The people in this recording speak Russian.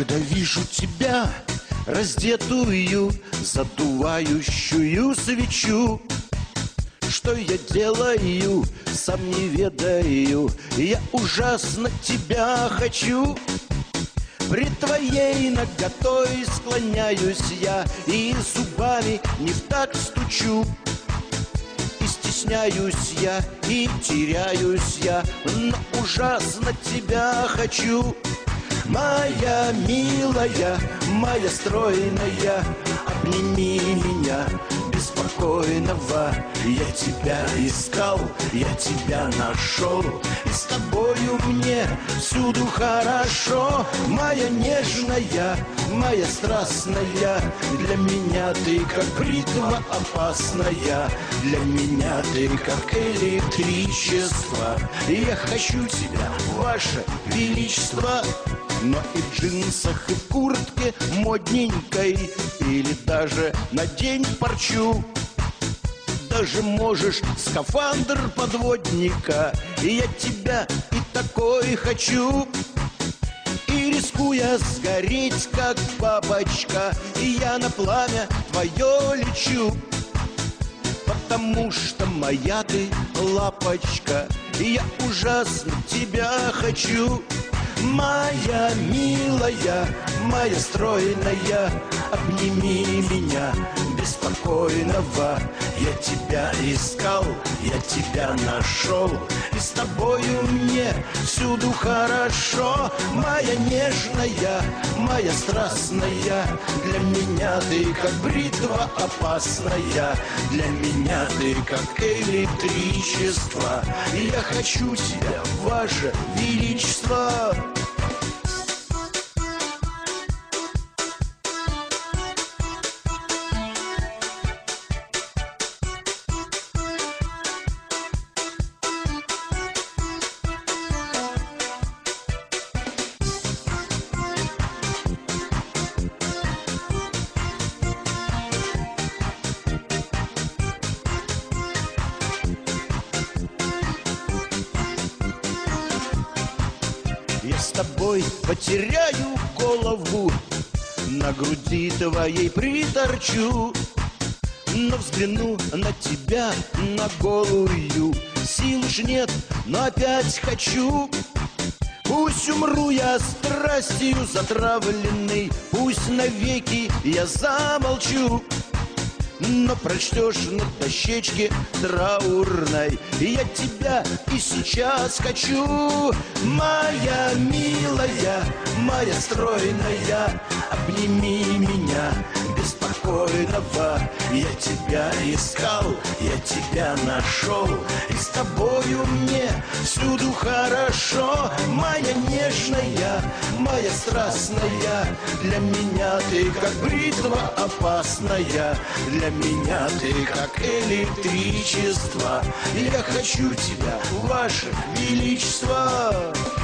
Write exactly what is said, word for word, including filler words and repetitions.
Когда вижу тебя, раздетую, задувающую свечу, что я делаю, сам не ведаю, я ужасно тебя хочу. Пред твоей наготой склоняюсь я, и зубами не в такт стучу. И стесняюсь я, и теряюсь я, но ужасно тебя хочу. Моя милая, моя стройная, обними меня беспокойного. Я тебя искал, я тебя нашел, и с тобою мне всюду хорошо. Моя нежная, моя страстная, для меня ты как бритва опасная, для меня ты как электричество. И я хочу тебя, ваше величество. Но и в джинсах, и в куртке модненькой, или даже надень парчу. Даже можешь скафандр подводника, и я тебя и такой хочу. И рискуя сгореть, как бабочка, и я на пламя твое лечу. Потому что моя ты лапочка, и я ужасно тебя хочу. Моя милая, моя стройная, обними меня беспокойного. Я тебя искал, я тебя нашел, и с тобою мне всюду хорошо. Моя нежная, моя страстная, для меня ты как бритва опасная, для меня ты как электричество. И я хочу тебя, ваше величество. Я с тобой потеряю голову, на груди твоей приторчу. Но взгляну на тебя, на голую, сил уж нет, но опять хочу. Пусть умру я страстью затравленный, пусть навеки я замолчу. Но прочтешь на дощечке траурной, и я тебя и сейчас хочу. Моя милая, моя стройная, обними меня беспокойного. Я тебя искал, я тебя нашел, и с тобою мне всюду хорошо. Моя нежная, моя страстная, для меня ты как бритва опасная, для меня ты как электричество. Я хочу тебя, ваше величество.